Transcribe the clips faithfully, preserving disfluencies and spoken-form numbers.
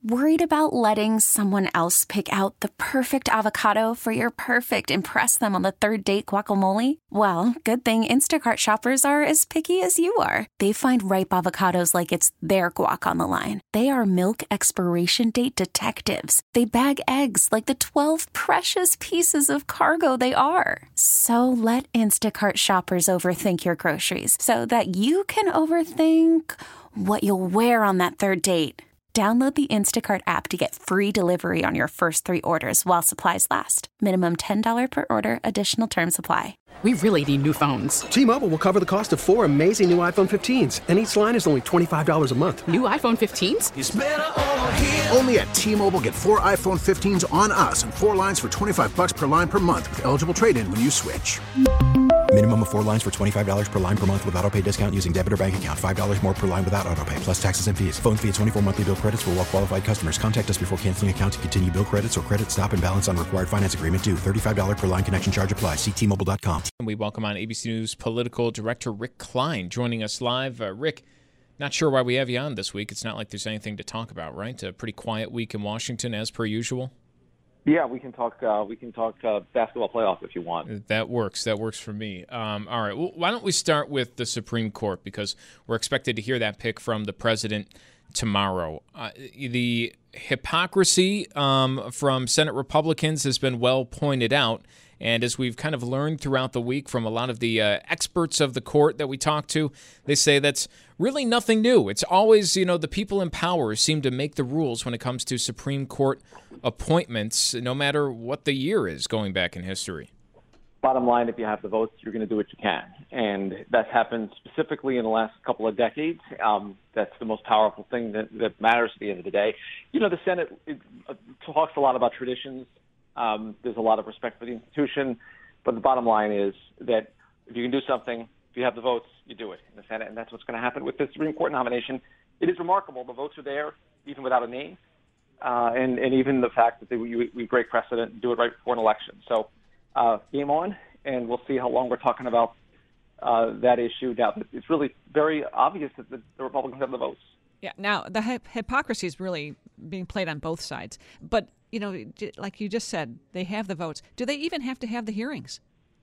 Worried about letting someone else pick out the perfect avocado for your perfect impress them on the third date guacamole? Well, good thing Instacart shoppers are as picky as you are. They find ripe avocados like it's their guac on the line. They are milk expiration date detectives. They bag eggs like the twelve precious pieces of cargo they are. So let Instacart shoppers overthink your groceries so that you can overthink what you'll wear on that third date. Download the Instacart app to get free delivery on your first three orders while supplies last. Minimum ten dollars per order. Additional terms apply. We really need new phones. T-Mobile will cover the cost of four amazing new iPhone fifteens, and each line is only twenty-five dollars a month. New iPhone fifteens? It's better over here. Only at T-Mobile, get four iPhone fifteens on us and four lines for twenty-five dollars per line per month with eligible trade-in when you switch. Minimum of four lines for twenty-five dollars per line per month with autopay discount using debit or bank account. five dollars more per line without autopay, plus taxes and fees. Phone fee at twenty-four monthly bill credits for well-qualified customers. Contact us before canceling account to continue bill credits or credit stop and balance on required finance agreement due. thirty-five dollars per line connection charge applies. See T Mobile dot com. And we welcome on A B C News political director Rick Klein joining us live. Uh, Rick, not sure why we have you on this week. It's not like there's anything to talk about, right? A pretty quiet week in Washington as per usual. Yeah, we can talk. Uh, we can talk uh, basketball playoff if you want. That works. That works for me. Um, all right. Well, why don't we start with the Supreme Court, because we're expected to hear that pick from the president tomorrow. Uh, the hypocrisy um, from Senate Republicans has been well pointed out. And as we've kind of learned throughout the week from a lot of the uh, experts of the court that we talked to, they say that's really nothing new. It's always, you know, the people in power seem to make the rules when it comes to Supreme Court appointments, no matter what the year is going back in history. Bottom line, if you have the votes, you're going to do what you can. And that's happened specifically in the last couple of decades. Um, that's the most powerful thing that, that matters at the end of the day. You know, the Senate it, uh, talks a lot about traditions. Um, there's a lot of respect for the institution, but the bottom line is that if you can do something, if you have the votes, you do it in the Senate, and that's what's going to happen with the Supreme Court nomination. It is remarkable. The votes are there, even without a name, uh, and, and even the fact that they, we, we break precedent and do it right before an election. So uh, game on, and we'll see how long we're talking about uh, that issue. Now, it's really very obvious that the, the Republicans have the votes. Yeah. Now, the hip- hypocrisy is really being played on both sides. But, you know, like you just said, they have the votes. Do they even have to have the hearings?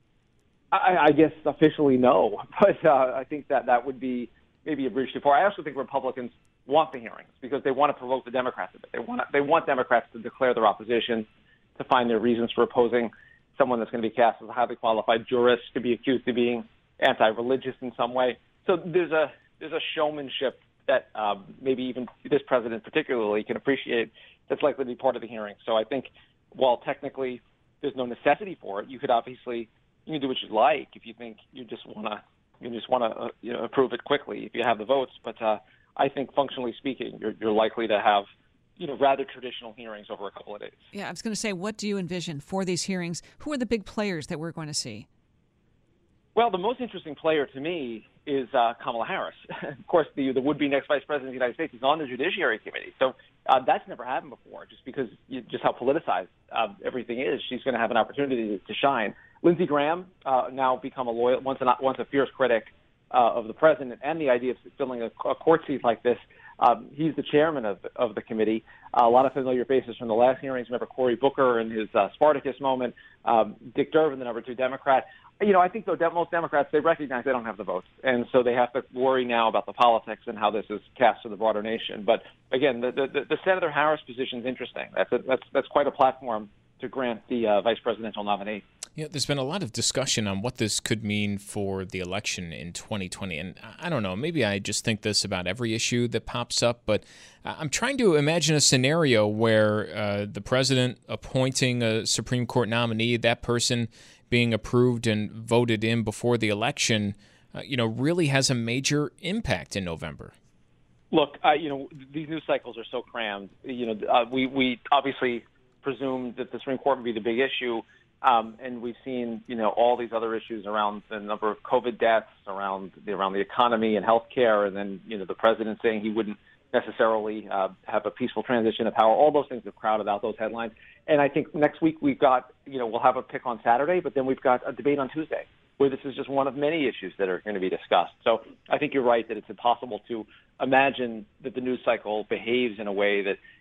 I, I guess officially no. But uh, I think that that would be maybe a bridge too far. I also think Republicans want the hearings because they want to provoke the Democrats a bit. They want, they want Democrats to declare their opposition, to find their reasons for opposing someone that's going to be cast as a highly qualified jurist, to be accused of being anti-religious in some way. So there's a there's a showmanship that um, maybe even this president particularly can appreciate that's likely to be part of the hearing. So I think while technically there's no necessity for it, you could obviously you can do what you like if you think you just want to you just want to uh, you know approve it quickly if you have the votes. But uh, I think functionally speaking, you're, you're likely to have you know rather traditional hearings over a couple of days. Yeah, I was going to say, what do you envision for these hearings? Who are the big players that we're going to see? Well, the most interesting player to me is uh, Kamala Harris. Of course, the, the would-be next vice president of the United States is on the Judiciary Committee. So uh, that's never happened before, just because you, just how politicized uh, everything is. She's going to have an opportunity to, to shine. Lindsey Graham, uh, now become a loyal, once a, once a fierce critic uh, of the president and the idea of filling a, a court seat like this. Um, he's the chairman of, of the committee. Uh, a lot of familiar faces from the last hearings. Remember Cory Booker and his uh, Spartacus moment. Um, Dick Durbin, the number two Democrat. You know, I think, though, most Democrats, they recognize they don't have the votes. And so they have to worry now about the politics and how this is cast to the broader nation. But, again, the, the, the Senator Harris position is interesting. That's, a, that's, that's quite a platform to grant the uh, vice presidential nominee. Yeah, there's been a lot of discussion on what this could mean for the election in twenty twenty. And I don't know, maybe I just think this about every issue that pops up, but I'm trying to imagine a scenario where uh, the president appointing a Supreme Court nominee, that person being approved and voted in before the election, uh, you know, really has a major impact in November. Look, uh, you know, these news cycles are so crammed. You know, uh, we, we obviously presumed that the Supreme Court would be the big issue. Um, and we've seen, you know, all these other issues around the number of COVID deaths, around the, around the economy and healthcare, and then, you know, the president saying he wouldn't necessarily uh, have a peaceful transition of power. All those things have crowded out those headlines. And I think next week we've got, you know, we'll have a pick on Saturday, but then we've got a debate on Tuesday where this is just one of many issues that are going to be discussed. So I think you're right that it's impossible to imagine that the news cycle behaves in a way that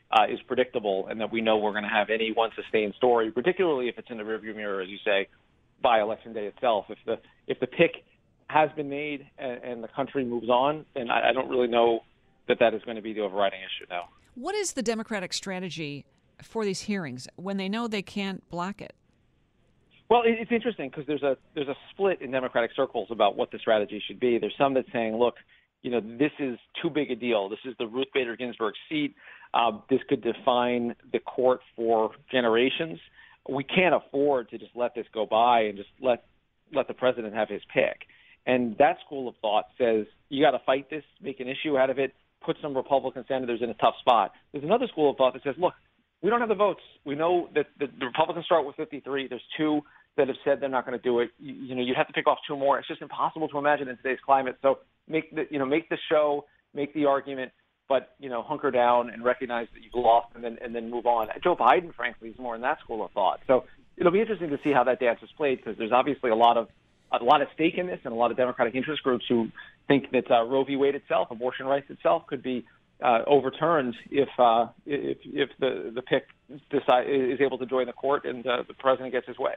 uh, is predictable, and that we know we're going to have any one sustained story, particularly if it's in the rearview mirror, as you say, by Election Day itself. If the if the pick has been made and, and the country moves on, then I, I don't really know that that is going to be the overriding issue now. What is the Democratic strategy for these hearings when they know they can't block it? Well, it's interesting because there's a there's a split in Democratic circles about what the strategy should be. There's some that's saying, look, you know, this is too big a deal. This is the Ruth Bader Ginsburg seat. Uh, this could define the court for generations. We can't afford to just let this go by and just let let the president have his pick. And that school of thought says you got to fight this, make an issue out of it, put some Republican senators in a tough spot. There's another school of thought that says, look, we don't have the votes. We know that the, the Republicans start with fifty-three. There's two that have said they're not going to do it. You, you know, you'd have to pick off two more. It's just impossible to imagine in today's climate. So make the, you know, make the show, make the argument, but, you know, hunker down and recognize that you've lost and then and then move on. Joe Biden, frankly, is more in that school of thought. So it'll be interesting to see how that dance is played because there's obviously a lot of a lot at stake in this and a lot of Democratic interest groups who think that uh, Roe v. Wade itself, abortion rights itself, could be uh, overturned if uh, if if the the pick decide, is able to join the court and uh, the president gets his way.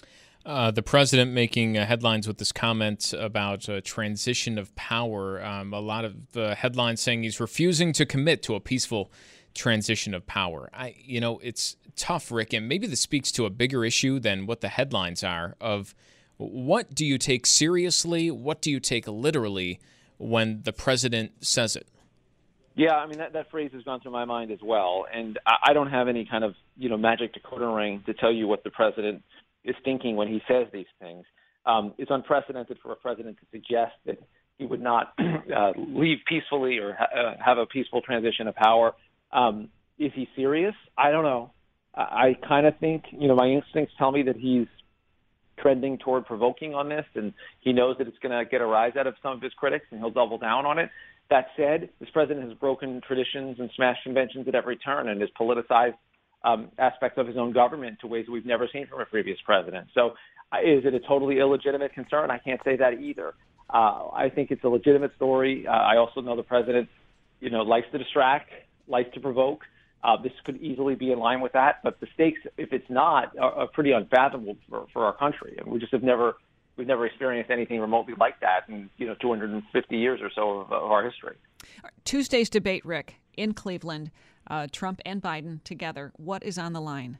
Uh, the president making uh, headlines with this comment about uh, transition of power. Um, a lot of the headlines saying he's refusing to commit to a peaceful transition of power. I, you know, it's tough, Rick, and maybe this speaks to a bigger issue than what the headlines are of what do you take seriously, what do you take literally when the president says it? Yeah, I mean, that, that phrase has gone through my mind as well, and I, I don't have any kind of, you know, magic decoder ring to tell you what the president is thinking when he says these things. Um, it's unprecedented for a president to suggest that he would not uh, leave peacefully or ha- uh, have a peaceful transition of power. Um, is he serious? I don't know. I, I kind of think, you know, my instincts tell me that he's trending toward provoking on this, and he knows that it's going to get a rise out of some of his critics, and he'll double down on it. That said, this president has broken traditions and smashed conventions at every turn and has politicized Um, aspects of his own government to ways we've never seen from a previous president. So uh, is it a totally illegitimate concern? I can't say that either. Uh, I think it's a legitimate story. Uh, I also know the president, you know, likes to distract, likes to provoke. Uh, this could easily be in line with that. But the stakes, if it's not, are, are pretty unfathomable for, for our country. And we just have never, we've never experienced anything remotely like that in, you know, two hundred fifty years or so of, of our history. Tuesday's debate, Rick, in Cleveland. Uh, Trump and Biden together. What is on the line?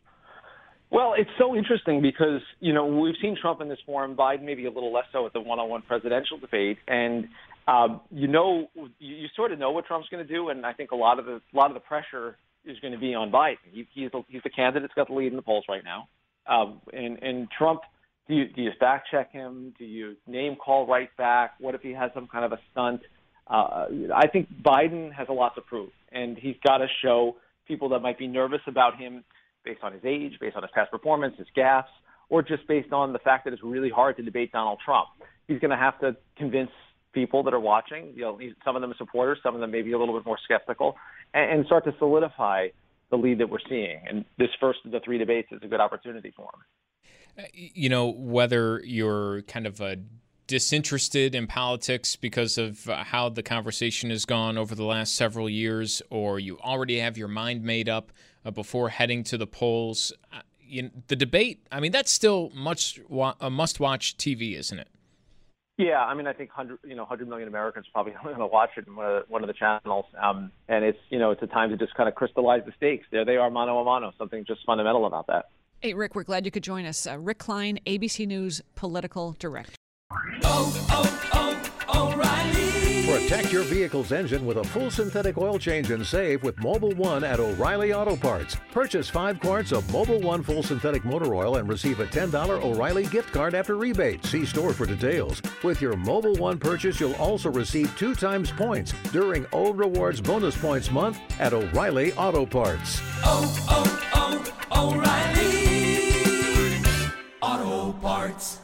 Well, it's so interesting because, you know, we've seen Trump in this forum, Biden maybe a little less so at the one-on-one presidential debate. And, um, you know, you, you sort of know what Trump's going to do. And I think a lot of the a lot of the pressure is going to be on Biden. He, he's, the, he's the candidate that's got the lead in the polls right now. Um, and, and Trump, do you, do you fact check him? Do you name call right back? What if he has some kind of a stunt? Uh, I think Biden has a lot to prove, and he's got to show people that might be nervous about him based on his age, based on his past performance, his gaffes, or just based on the fact that it's really hard to debate Donald Trump. He's going to have to convince people that are watching, you know, some of them are supporters, some of them maybe a little bit more skeptical, and, and start to solidify the lead that we're seeing. And this first of the three debates is a good opportunity for him. You know, whether you're kind of a disinterested in politics because of how the conversation has gone over the last several years, or you already have your mind made up uh, before heading to the polls, uh, you, the debate, I mean, that's still much wa- a must-watch T V, isn't it? Yeah, I mean, I think one hundred, you know, one hundred million Americans are probably going to watch it in one of the, one of the channels, um, and it's, you know, it's a time to just kind of crystallize the stakes. There they are, mano a mano, something just fundamental about that. Hey, Rick, we're glad you could join us. Uh, Rick Klein, A B C News political director. Oh, oh, oh, O'Reilly. Protect your vehicle's engine with a full synthetic oil change and save with Mobil one at O'Reilly Auto Parts. Purchase five quarts of Mobil one full synthetic motor oil and receive a ten dollars O'Reilly gift card after rebate. See store for details. With your Mobil one purchase, you'll also receive two times points during O Rewards Bonus Points Month at O'Reilly Auto Parts. Oh, oh, oh, O'Reilly Auto Parts.